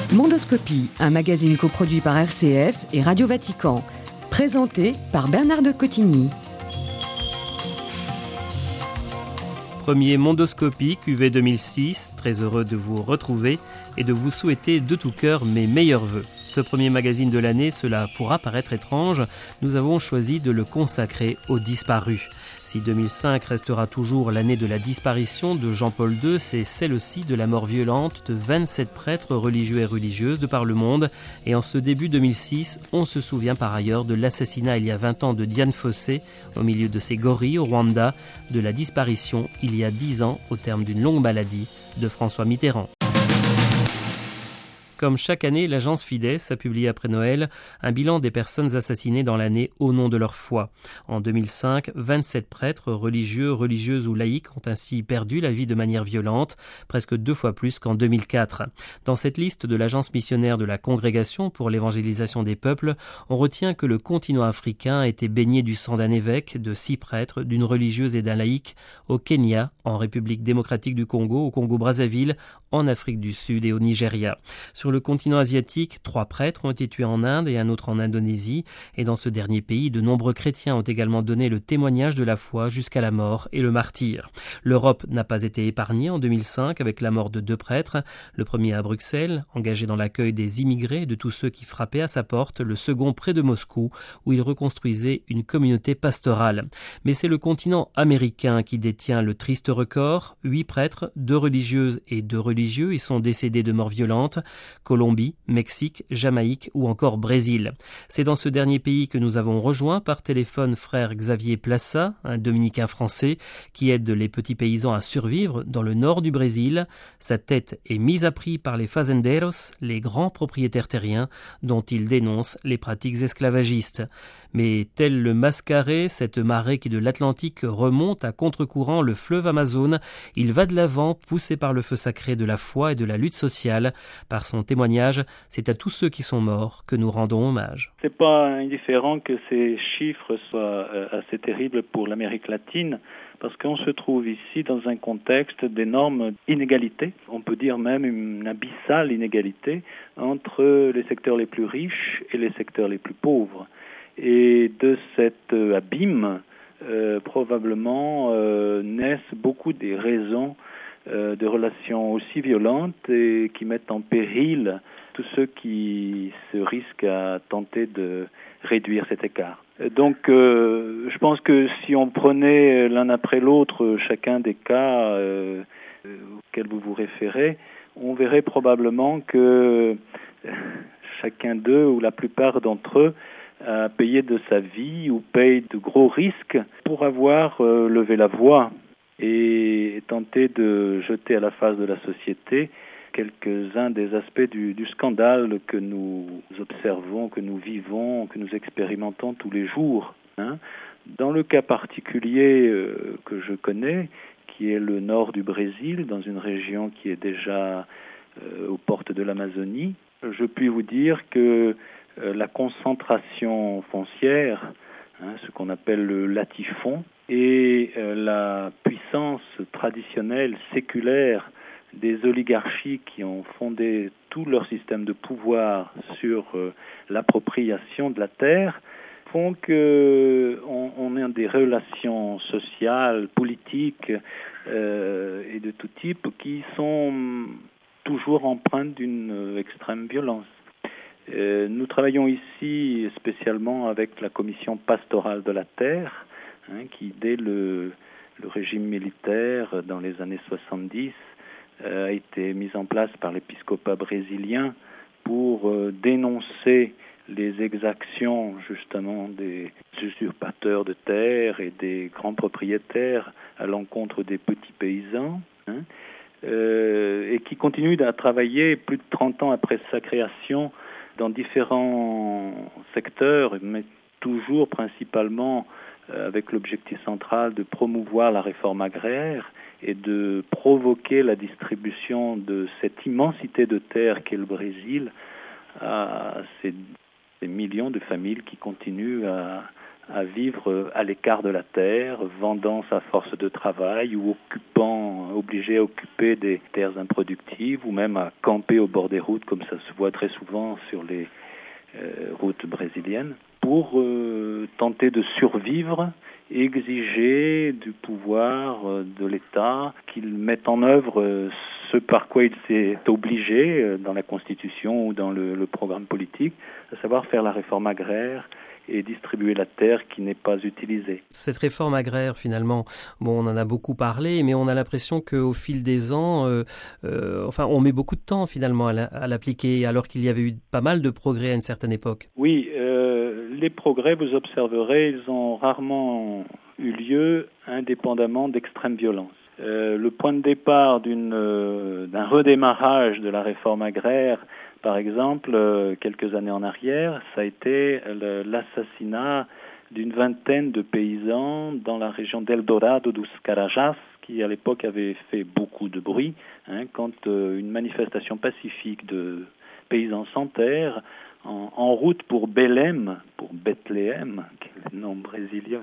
Mondoscopie, un magazine coproduit par RCF et Radio Vatican. Présenté par Bernard de Cotigny. Premier Mondoscopie QV 2006, très heureux de vous retrouver et de vous souhaiter de tout cœur mes meilleurs vœux. Ce premier magazine de l'année, cela pourra paraître étrange, nous avons choisi de le consacrer aux disparus. Si 2005 restera toujours l'année de la disparition de Jean-Paul II, c'est celle aussi de la mort violente de 27 prêtres religieux et religieuses de par le monde. Et en ce début 2006, on se souvient par ailleurs de l'assassinat il y a 20 ans de Dian Fossey, au milieu de ses gorilles au Rwanda, de la disparition il y a 10 ans, au terme d'une longue maladie, de François Mitterrand. Comme chaque année, l'agence Fides a publié après Noël un bilan des personnes assassinées dans l'année au nom de leur foi. En 2005, 27 prêtres, religieux, religieuses ou laïcs ont ainsi perdu la vie de manière violente, presque 2 fois plus qu'en 2004. Dans cette liste de l'agence missionnaire de la Congrégation pour l'évangélisation des peuples, on retient que le continent africain a été baigné du sang d'un évêque, de 6 prêtres, d'une religieuse et d'un laïc au Kenya, en République démocratique du Congo, au Congo-Brazzaville, en Afrique du Sud et au Nigeria. Sur le continent asiatique, 3 prêtres ont été tués en Inde et un autre en Indonésie. Et dans ce dernier pays, de nombreux chrétiens ont également donné le témoignage de la foi jusqu'à la mort et le martyre. L'Europe n'a pas été épargnée en 2005 avec la mort de 2 prêtres. Le premier à Bruxelles, engagé dans l'accueil des immigrés et de tous ceux qui frappaient à sa porte. Le second près de Moscou, où il reconstruisait une communauté pastorale. Mais c'est le continent américain qui détient le triste record. 8 prêtres, 2 religieuses et 2 religieux y sont décédés de mort violente. Colombie, Mexique, Jamaïque ou encore Brésil. C'est dans ce dernier pays que nous avons rejoint par téléphone frère Xavier Plassa, un dominicain français qui aide les petits paysans à survivre dans le nord du Brésil. Sa tête est mise à prix par les fazenderos, les grands propriétaires terriens dont il dénonce les pratiques esclavagistes. Mais tel le Mascaré, cette marée qui de l'Atlantique remonte à contre-courant le fleuve Amazone, il va de l'avant poussé par le feu sacré de la foi et de la lutte sociale. Par son témoignage, c'est à tous ceux qui sont morts que nous rendons hommage. C'est pas indifférent que ces chiffres soient assez terribles pour l'Amérique latine, parce qu'on se trouve ici dans un contexte d'énormes inégalités, on peut dire même une abyssale inégalité entre les secteurs les plus riches et les secteurs les plus pauvres. Et de cet abîme, probablement naissent beaucoup des raisons de relations aussi violentes et qui mettent en péril tous ceux qui se risquent à tenter de réduire cet écart. Donc je pense que si on prenait l'un après l'autre chacun des cas auxquels vous vous référez, on verrait probablement que chacun d'eux ou la plupart d'entre eux a payé de sa vie ou paye de gros risques pour avoir levé la voix et tenter de jeter à la face de la société quelques-uns des aspects du scandale que nous observons, que nous vivons, que nous expérimentons tous les jours. Dans le cas particulier que je connais, qui est le nord du Brésil, dans une région qui est déjà aux portes de l'Amazonie, je puis vous dire que la concentration foncière, ce qu'on appelle le latifond, et la puissance traditionnelle, séculaire, des oligarchies qui ont fondé tout leur système de pouvoir sur l'appropriation de la terre, font qu'on a des relations sociales, politiques et de tout type qui sont toujours empreintes d'une extrême violence. Nous travaillons ici spécialement avec la commission pastorale de la terre, qui dès le régime militaire dans les années 70 a été mise en place par l'épiscopat brésilien pour dénoncer les exactions justement des usurpateurs de terre et des grands propriétaires à l'encontre des petits paysans, et qui continue à travailler plus de 30 ans après sa création dans différents secteurs, mais toujours principalement avec l'objectif central de promouvoir la réforme agraire et de provoquer la distribution de cette immensité de terre qu'est le Brésil à ces millions de familles qui continuent à à vivre à l'écart de la terre, vendant sa force de travail ou obligé à occuper des terres improductives ou même à camper au bord des routes, comme ça se voit très souvent sur les routes brésiliennes, pour tenter de survivre et exiger du pouvoir de l'État qu'il mette en œuvre ce par quoi il s'est obligé dans la Constitution ou dans le programme politique, à savoir faire la réforme agraire et distribuer la terre qui n'est pas utilisée. Cette réforme agraire, finalement, on en a beaucoup parlé, mais on a l'impression qu'au fil des ans, on met beaucoup de temps finalement à l'appliquer, alors qu'il y avait eu pas mal de progrès à une certaine époque. Oui, les progrès, vous observerez, ils ont rarement eu lieu indépendamment d'extrême violence. Le point de départ d'un redémarrage de la réforme agraire, par exemple, quelques années en arrière, ça a été l'assassinat d'une vingtaine de paysans dans la région d'Eldorado dos Carajás, qui à l'époque avait fait beaucoup de bruit, quand une manifestation pacifique de paysans sans terre, en route pour Belém, pour Bethléem, qui est le nom brésilien,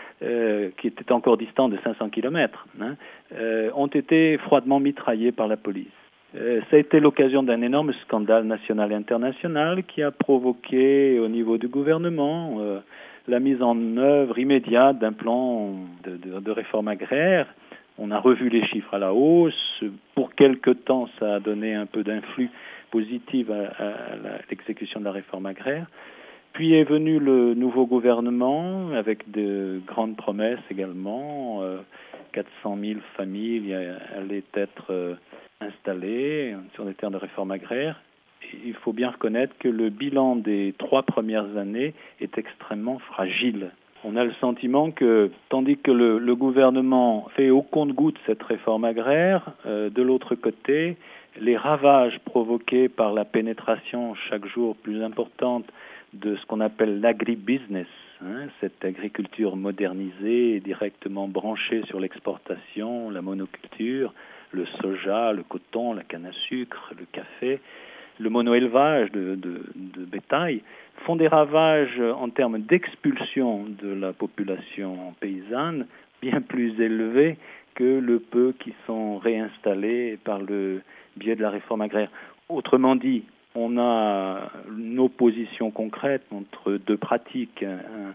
qui était encore distant de 500 kilomètres, ont été froidement mitraillés par la police. Ça a été l'occasion d'un énorme scandale national et international qui a provoqué au niveau du gouvernement la mise en œuvre immédiate d'un plan de réforme agraire. On a revu les chiffres à la hausse. Pour quelque temps, ça a donné un peu d'influx positif à l'exécution de la réforme agraire. Puis est venu le nouveau gouvernement avec de grandes promesses également. 400 000 familles allaient être installées sur des terres de réforme agraire. Il faut bien reconnaître que le bilan des 3 premières années est extrêmement fragile. On a le sentiment que, tandis que le gouvernement fait au compte-gouttes cette réforme agraire, de l'autre côté, les ravages provoqués par la pénétration chaque jour plus importante de ce qu'on appelle l'agribusiness, cette agriculture modernisée et directement branchée sur l'exportation, la monoculture, le soja, le coton, la canne à sucre, le café, le mono-élevage de bétail, font des ravages en termes d'expulsion de la population paysanne bien plus élevés que le peu qui sont réinstallés par le biais de la réforme agraire. Autrement dit, on a une opposition concrète entre deux pratiques,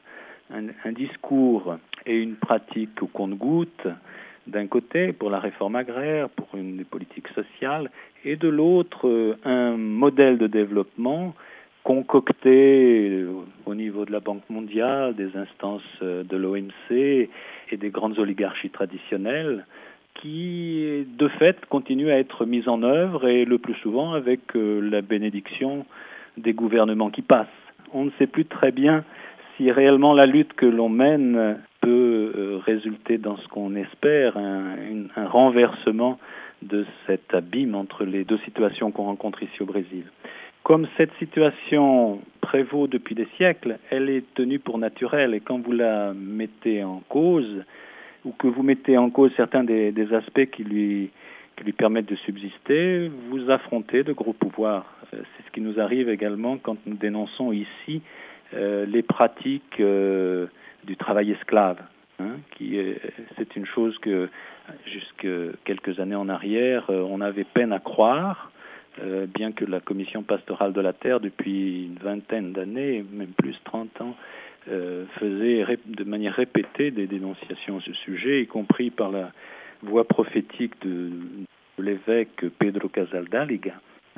un discours et une pratique au compte-gouttes, d'un côté pour la réforme agraire, pour une politique sociale, et de l'autre un modèle de développement concocté au niveau de la Banque mondiale, des instances de l'OMC et des grandes oligarchies traditionnelles qui, de fait, continuent à être mises en œuvre et le plus souvent avec la bénédiction des gouvernements qui passent. On ne sait plus très bien si réellement la lutte que l'on mène peut résulter dans ce qu'on espère, un renversement de cet abîme entre les deux situations qu'on rencontre ici au Brésil. Comme cette situation prévaut depuis des siècles, elle est tenue pour naturelle et quand vous la mettez en cause, ou que vous mettez en cause certains des aspects qui lui permettent de subsister, vous affrontez de gros pouvoirs. C'est ce qui nous arrive également quand nous dénonçons ici les pratiques du travail esclave. C'est une chose que, jusque quelques années en arrière, on avait peine à croire, bien que la Commission pastorale de la terre, depuis une vingtaine d'années, même plus 30 ans, faisait de manière répétée des dénonciations à ce sujet, y compris par la voix prophétique de l'évêque Pedro Casaldáliga.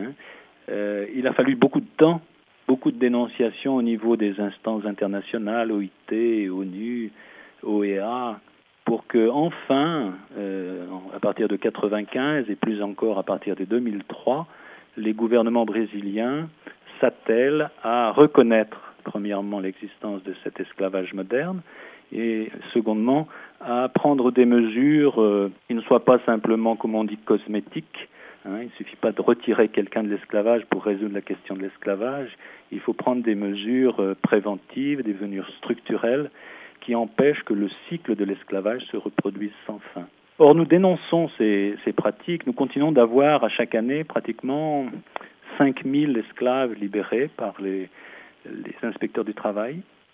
Il a fallu beaucoup de temps, beaucoup de dénonciations au niveau des instances internationales, OIT, ONU, OEA, pour que enfin, à partir de 1995 et plus encore à partir de 2003, les gouvernements brésiliens s'attellent à reconnaître premièrement l'existence de cet esclavage moderne et secondement à prendre des mesures qui ne soient pas simplement, comme on dit, cosmétiques. Il ne suffit pas de retirer quelqu'un de l'esclavage pour résoudre la question de l'esclavage. Il faut prendre des mesures préventives, des mesures structurelles qui empêchent que le cycle de l'esclavage se reproduise sans fin. Or, nous dénonçons ces pratiques. Nous continuons d'avoir à chaque année pratiquement 5000 esclaves libérés par les inspecteurs du travail.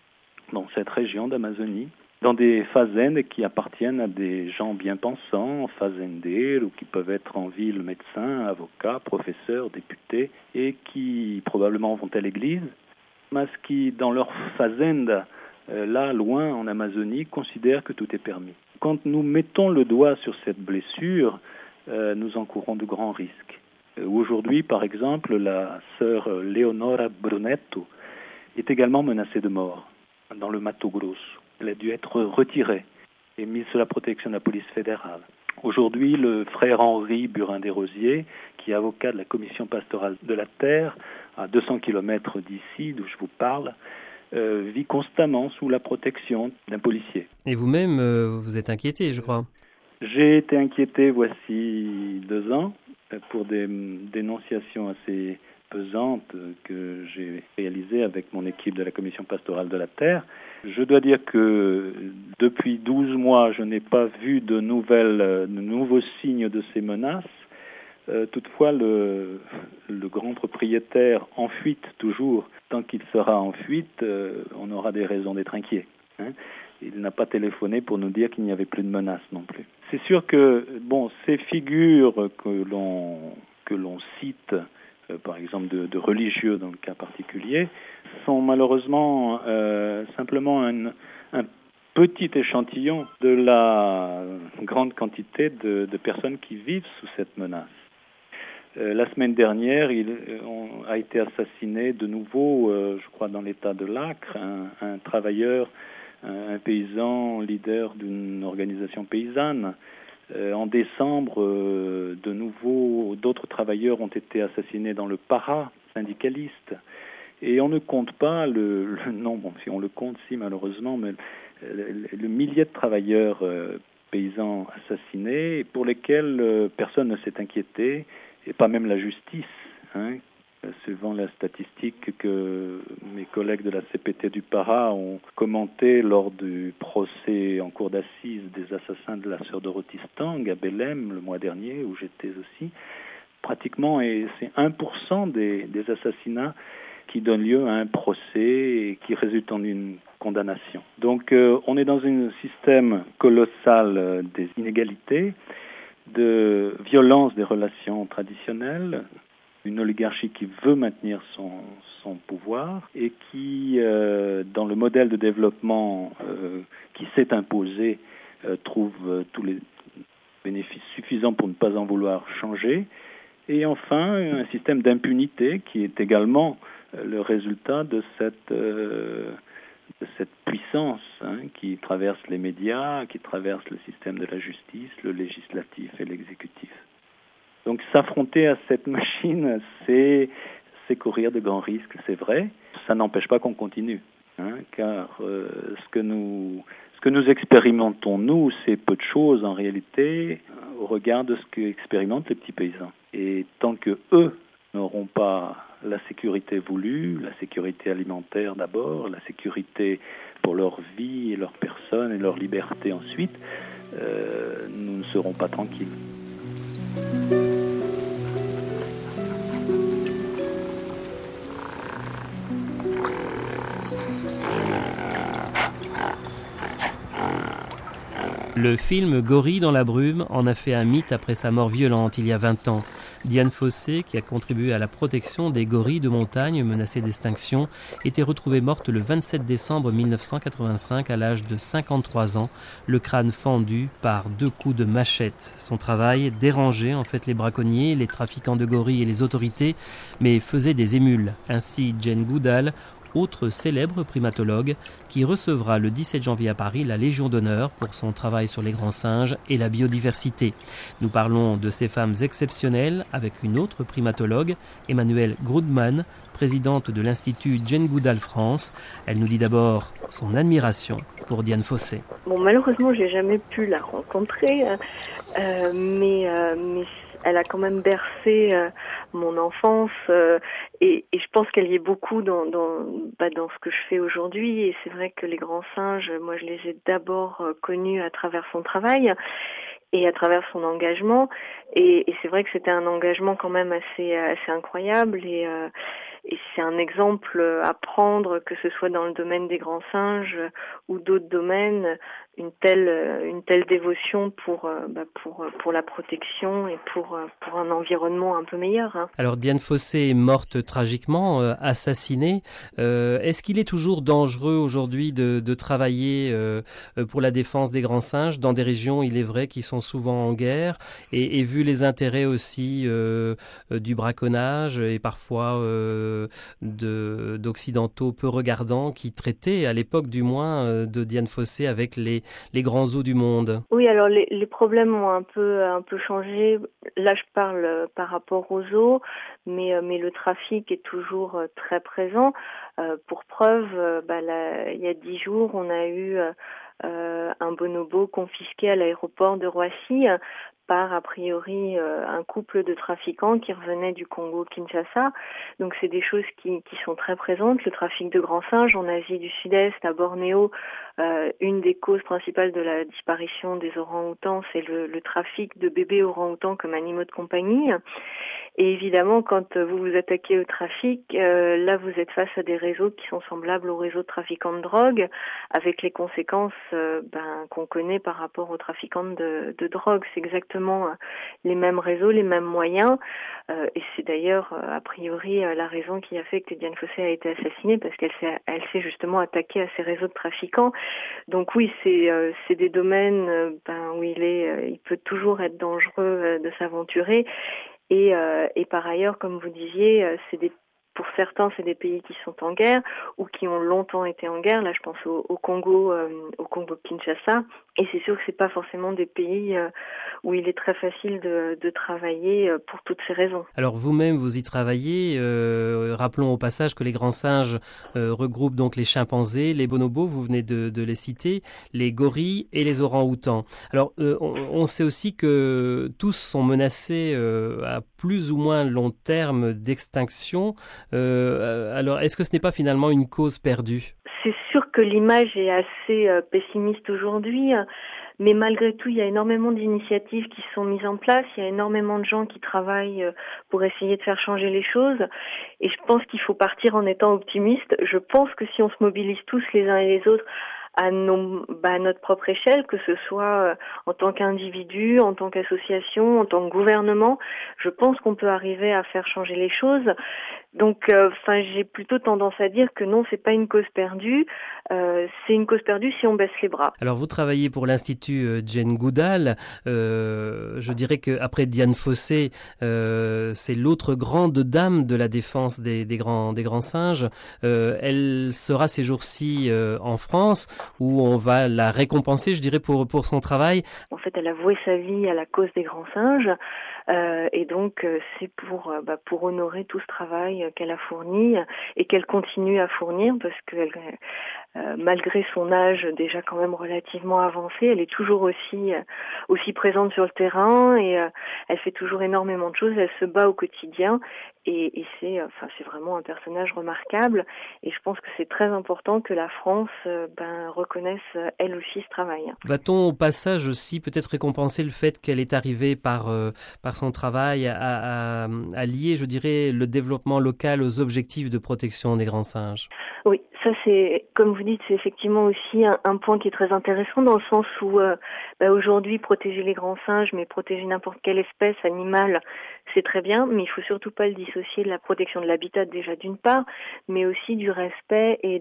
dans cette région d'Amazonie, dans des fazendes qui appartiennent à des gens bien pensants, fazenderos, ou qui peuvent être en ville médecins, avocats, professeurs, députés, et qui probablement vont à l'église, mais qui, dans leur fazenda, là, loin en Amazonie, considèrent que tout est permis. Quand nous mettons le doigt sur cette blessure, nous encourons de grands risques. Aujourd'hui, par exemple, la sœur Leonora Brunetto est également menacée de mort dans le Mato Grosso. Elle a dû être retirée et mise sous la protection de la police fédérale. Aujourd'hui, le frère Henri Burin-Desrosiers, qui est avocat de la commission pastorale de la terre, à 200 km d'ici, d'où je vous parle, vit constamment sous la protection d'un policier. Et vous-même, vous êtes inquiété, je crois. J'ai été inquiété voici 2 ans pour des dénonciations assez pesantes que j'ai réalisées avec mon équipe de la commission pastorale de la terre. Je dois dire que depuis 12 mois, je n'ai pas vu de nouveaux signes de ces menaces. Toutefois, le grand propriétaire en fuite toujours. Tant qu'il sera en fuite, on aura des raisons d'être inquiet. Il n'a pas téléphoné pour nous dire qu'il n'y avait plus de menaces non plus. C'est sûr que ces figures que l'on cite, par exemple de religieux dans le cas particulier, sont malheureusement simplement un petit échantillon de la grande quantité de personnes qui vivent sous cette menace. La semaine dernière, a été assassiné de nouveau, je crois dans l'état de l'Acre, un travailleur, un paysan leader d'une organisation paysanne. En décembre, de nouveau, d'autres travailleurs ont été assassinés dans le Para, syndicaliste. Et on ne compte pas le nombre, si on le compte, si malheureusement, mais le millier de travailleurs paysans assassinés pour lesquels personne ne s'est inquiété, et pas même la justice, suivant la statistique que mes collègues de la CPT du Para ont commenté lors du procès en cour d'assises des assassins de la sœur Dorothy Stang à Belém le mois dernier, où j'étais aussi. Pratiquement, et c'est 1% des assassinats qui donnent lieu à un procès et qui résultent en une condamnation. Donc on est dans un système colossal des inégalités, de violence des relations traditionnelles, une oligarchie qui veut maintenir son pouvoir et qui, dans le modèle de développement qui s'est imposé, trouve tous les bénéfices suffisants pour ne pas en vouloir changer. Et enfin, un système d'impunité qui est également le résultat de cette puissance qui traverse les médias, qui traverse le système de la justice, le législatif et l'exécutif. Donc s'affronter à cette machine, c'est courir de grands risques, c'est vrai. Ça n'empêche pas qu'on continue, car ce que nous expérimentons, nous, c'est peu de choses en réalité au regard de ce qu'expérimentent les petits paysans. Et tant que eux n'auront pas la sécurité voulue, la sécurité alimentaire d'abord, la sécurité pour leur vie et leur personne et leur liberté ensuite, nous ne serons pas tranquilles. Le film Gorille dans la brume en a fait un mythe après sa mort violente il y a 20 ans. Diane Fossé, qui a contribué à la protection des gorilles de montagne menacés d'extinction, était retrouvée morte le 27 décembre 1985 à l'âge de 53 ans, le crâne fendu par 2 coups de machette. Son travail dérangeait en fait les braconniers, les trafiquants de gorilles et les autorités, mais faisait des émules. Ainsi Jane Goodall, autre célèbre primatologue, qui recevra le 17 janvier à Paris la Légion d'honneur pour son travail sur les grands singes et la biodiversité. Nous parlons de ces femmes exceptionnelles avec une autre primatologue, Emmanuelle Groudman, présidente de l'Institut Jane Goodall France. Elle nous dit d'abord son admiration pour Diane Fossé. Bon, malheureusement, j'ai jamais pu la rencontrer, mais elle a quand même bercé mon enfance et je pense qu'elle y est beaucoup dans ce que je fais aujourd'hui. Et c'est vrai que les grands singes, moi je les ai d'abord connus à travers son travail et à travers son engagement. Et c'est vrai que c'était un engagement quand même assez incroyable c'est un exemple à prendre, que ce soit dans le domaine des grands singes ou d'autres domaines, une telle dévotion pour la protection et pour un environnement un peu meilleur. Hein. Alors Dian Fossé est morte tragiquement, assassinée. Est-ce qu'il est toujours dangereux aujourd'hui de travailler pour la défense des grands singes dans des régions, il est vrai, qui sont souvent en guerre et vu les intérêts aussi du braconnage et parfois d'occidentaux peu regardants qui traitaient à l'époque du moins de Dian Fossé avec les grands zoos du monde? Oui, alors les problèmes ont un peu changé. Là, je parle par rapport aux zoos, mais le trafic est toujours très présent. Pour preuve, il y a 10 jours, on a eu un bonobo confisqué à l'aéroport de Roissy par a priori un couple de trafiquants qui revenaient du Congo-Kinshasa. Donc c'est des choses qui sont très présentes. Le trafic de grands singes en Asie du Sud-Est, à Bornéo, une des causes principales de la disparition des orang-outans, c'est le trafic de bébés orang-outans comme animaux de compagnie. Et évidemment, quand vous vous attaquez au trafic, là vous êtes face à des réseaux qui sont semblables aux réseaux de trafiquants de drogue, avec les conséquences qu'on connaît par rapport aux trafiquants de drogue. C'est exactement les mêmes réseaux, les mêmes moyens. Et c'est d'ailleurs a priori la raison qui a fait que Dian Fossé a été assassinée, parce qu'elle s'est justement attaquée à ces réseaux de trafiquants. Donc oui, c'est des domaines où il peut toujours être dangereux de s'aventurer. Et par ailleurs, comme vous disiez, pour certains, c'est des pays qui sont en guerre ou qui ont longtemps été en guerre. Là, je pense au Congo, au Congo-Kinshasa. Et c'est sûr que c'est pas forcément des pays où il est très facile de travailler pour toutes ces raisons. Alors vous-même, vous y travaillez. Rappelons au passage que les grands singes regroupent donc les chimpanzés, les bonobos, vous venez de les citer, les gorilles et les orang-outans. Alors on sait aussi que tous sont menacés à plus ou moins long terme d'extinction. Alors est-ce que ce n'est pas finalement une cause perdue ? C'est sûr que l'image est assez pessimiste aujourd'hui, mais malgré tout, il y a énormément d'initiatives qui sont mises en place, il y a énormément de gens qui travaillent pour essayer de faire changer les choses, et je pense qu'il faut partir en étant optimiste. Je pense que si on se mobilise tous les uns et les autres à notre propre échelle, que ce soit en tant qu'individu, en tant qu'association, en tant que gouvernement, je pense qu'on peut arriver à faire changer les choses. Donc, j'ai plutôt tendance à dire que non, c'est pas une cause perdue. C'est une cause perdue si on baisse les bras. Alors, vous travaillez pour l'Institut Jane Goodall. Je dirais qu'après Dian Fossé, c'est l'autre grande dame de la défense des grands singes. Elle sera ces jours-ci en France, où on va la récompenser, je dirais, pour son travail. En fait, elle a voué sa vie à la cause des grands singes. Et donc, c'est pour honorer tout ce travail qu'elle a fourni et qu'elle continue à fournir, parce que malgré son âge déjà quand même relativement avancé, elle est toujours aussi présente sur le terrain, et elle fait toujours énormément de choses. Elle se bat au quotidien, et c'est vraiment un personnage remarquable. Et je pense que c'est très important que la France reconnaisse elle aussi ce travail. Va-t-on au passage aussi peut-être récompenser le fait qu'elle est arrivée par son travail à lier, je dirais, le développement local aux objectifs de protection des grands singes? Oui, ça c'est, comme vous dites, c'est effectivement aussi un point qui est très intéressant, dans le sens où aujourd'hui protéger les grands singes, mais protéger n'importe quelle espèce animale, c'est très bien, mais il faut surtout pas le dissocier de la protection de l'habitat déjà d'une part, mais aussi du respect et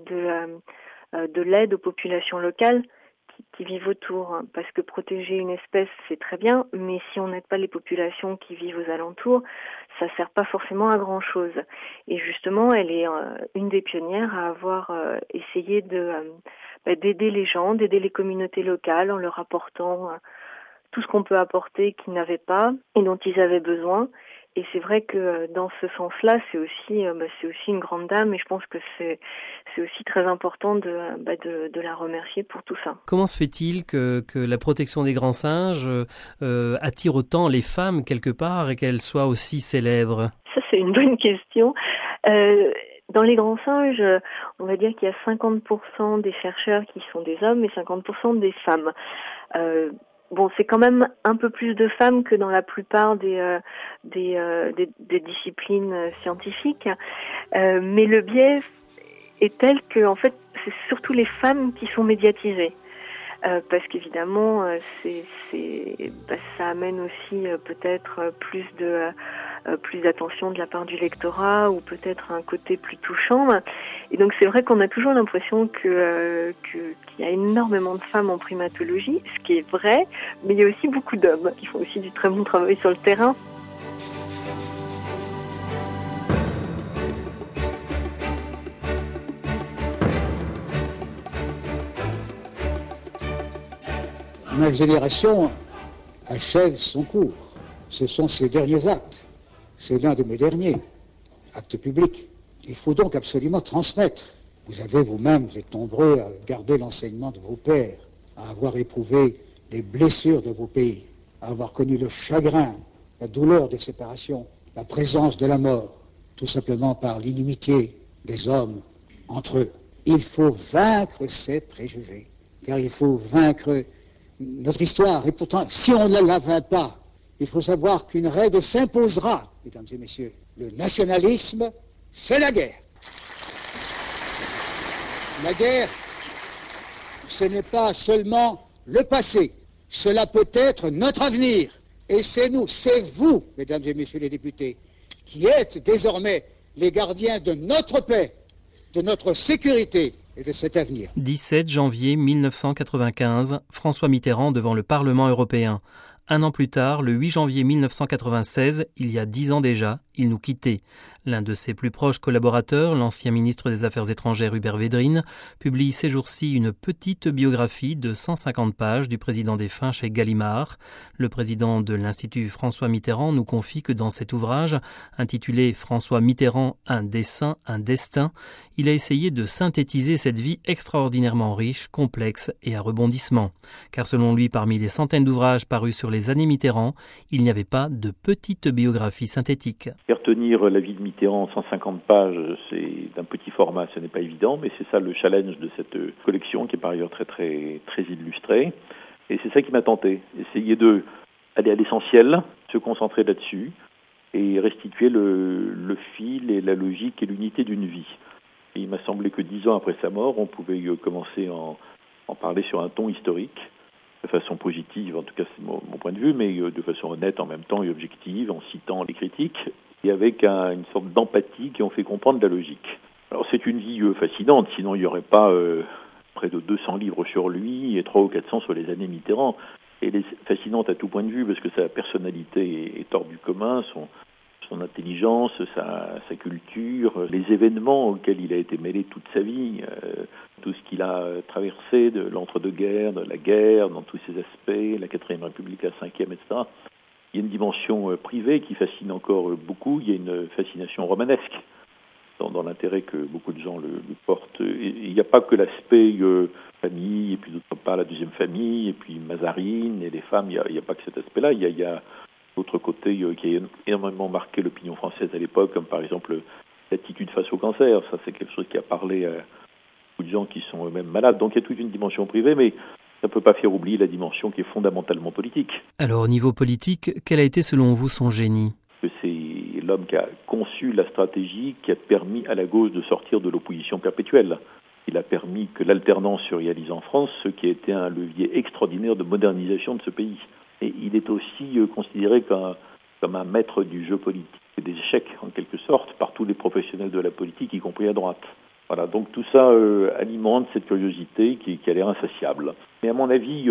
de l'aide aux populations locales qui vivent autour, parce que protéger une espèce, c'est très bien, mais si on n'aide pas les populations qui vivent aux alentours, ça sert pas forcément à grand chose. Et justement, elle est une des pionnières à avoir essayé d'aider les gens, d'aider les communautés locales en leur apportant tout ce qu'on peut apporter qu'ils n'avaient pas et dont ils avaient besoin. Et c'est vrai que dans ce sens-là, c'est aussi une grande dame, et je pense que c'est aussi très important de la remercier pour tout ça. Comment se fait-il que la protection des grands singes attire autant les femmes quelque part et qu'elle soit aussi célèbre? Ça, c'est une bonne question. Dans les grands singes, on va dire qu'il y a 50% des chercheurs qui sont des hommes et 50% des femmes. bon, c'est quand même un peu plus de femmes que dans la plupart des disciplines scientifiques, mais le biais est tel que, en fait, c'est surtout les femmes qui sont médiatisées. Parce qu'évidemment, ça amène aussi peut-être plus d'attention de la part du lectorat, ou peut-être un côté plus touchant. Et donc c'est vrai qu'on a toujours l'impression qu'il y a énormément de femmes en primatologie, ce qui est vrai, mais il y a aussi beaucoup d'hommes qui font aussi du très bon travail sur le terrain. Ma génération achève son cours. Ce sont ses derniers actes. C'est l'un de mes derniers actes publics. Il faut donc absolument transmettre. Vous avez vous-même, vous êtes nombreux à garder l'enseignement de vos pères, à avoir éprouvé les blessures de vos pays, à avoir connu le chagrin, la douleur des séparations, la présence de la mort, tout simplement par l'inimitié des hommes entre eux. Il faut vaincre ces préjugés, car il faut vaincre notre histoire. Et pourtant, si on ne la vainc pas, il faut savoir qu'une règle s'imposera, mesdames et messieurs. Le nationalisme, c'est la guerre. La guerre, ce n'est pas seulement le passé. Cela peut être notre avenir. Et c'est nous, c'est vous, mesdames et messieurs les députés, qui êtes désormais les gardiens de notre paix, de notre sécurité et de cet avenir. 17 janvier 1995, François Mitterrand devant le Parlement européen. Un an plus tard, le 8 janvier 1996, il y a 10 ans déjà, il nous quittait. L'un de ses plus proches collaborateurs, l'ancien ministre des Affaires étrangères Hubert Védrine, publie ces jours-ci une petite biographie de 150 pages du président défunt chez Gallimard. Le président de l'Institut François Mitterrand nous confie que dans cet ouvrage, intitulé « François Mitterrand, un dessein, un destin », il a essayé de synthétiser cette vie extraordinairement riche, complexe et à rebondissements. Car selon lui, parmi les centaines d'ouvrages parus sur les années Mitterrand, il n'y avait pas de petite biographie synthétique. Retenir la vie de Mitterrand, 150 pages, c'est d'un petit format, ce n'est pas évident, mais c'est ça le challenge de cette collection qui est par ailleurs très très très illustrée. Et c'est ça qui m'a tenté, essayer de aller à l'essentiel, se concentrer là-dessus et restituer le fil et la logique et l'unité d'une vie. Et il m'a semblé que 10 ans après sa mort, on pouvait commencer à en parler sur un ton historique, de façon positive, en tout cas c'est mon point de vue, mais de façon honnête en même temps et objective, en citant les critiques, et avec une sorte d'empathie qui ont fait comprendre la logique. Alors c'est une vie fascinante, sinon il n'y aurait pas près de 200 livres sur lui et 300 ou 400 sur les années Mitterrand. Et elle est fascinante à tout point de vue, parce que sa personnalité est hors du commun, son intelligence, sa culture, les événements auxquels il a été mêlé toute sa vie, tout ce qu'il a traversé de l'entre-deux-guerres, de la guerre, dans tous ses aspects, la 4e République, la 5e, etc. Il y a une dimension privée qui fascine encore beaucoup, il y a une fascination romanesque dans l'intérêt que beaucoup de gens le portent. Et il n'y a pas que l'aspect famille, et puis d'autre part la deuxième famille, et puis Mazarine et les femmes, il n'y a pas que cet aspect-là, il y a l'autre côté qui a énormément marqué l'opinion française à l'époque, comme par exemple l'attitude face au cancer. Ça, c'est quelque chose qui a parlé à beaucoup de gens qui sont eux-mêmes malades. Donc il y a toute une dimension privée, mais ça ne peut pas faire oublier la dimension qui est fondamentalement politique. Alors au niveau politique, quel a été selon vous son génie ? C'est l'homme qui a conçu la stratégie qui a permis à la gauche de sortir de l'opposition perpétuelle. Il a permis que l'alternance se réalise en France, ce qui a été un levier extraordinaire de modernisation de ce pays. Et il est aussi considéré comme un maître du jeu politique et des échecs, en quelque sorte, par tous les professionnels de la politique, y compris à droite. Voilà, donc tout ça alimente cette curiosité qui a l'air insatiable. Mais à mon avis,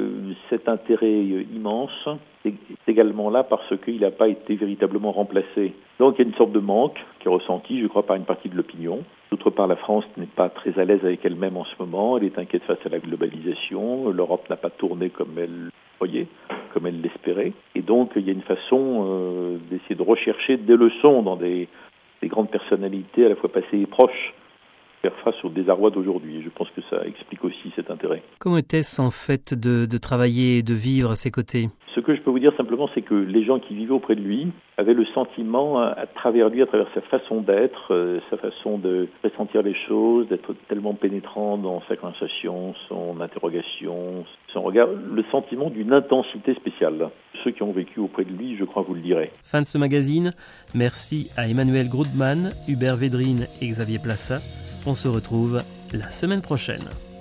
cet intérêt immense est également là parce qu'il n'a pas été véritablement remplacé. Donc il y a une sorte de manque qui est ressenti, je crois, par une partie de l'opinion. D'autre part, la France n'est pas très à l'aise avec elle-même en ce moment. Elle est inquiète face à la globalisation. L'Europe n'a pas tourné comme elle croyait, comme elle l'espérait. Et donc il y a une façon d'essayer de rechercher des leçons dans des grandes personnalités à la fois passées et proches. faire face au désarroi d'aujourd'hui. Et je pense que ça explique aussi cet intérêt. Comment était-ce en fait de travailler et de vivre à ses côtés ? Ce que je peux vous dire simplement, c'est que les gens qui vivaient auprès de lui avaient le sentiment, à travers lui, à travers sa façon d'être, sa façon de ressentir les choses, d'être tellement pénétrant dans sa conversation, son interrogation, son regard, le sentiment d'une intensité spéciale. Ceux qui ont vécu auprès de lui, je crois, vous le direz. Fin de ce magazine. Merci à Emmanuel Groudman, Hubert Védrine et Xavier Plassa. On se retrouve la semaine prochaine.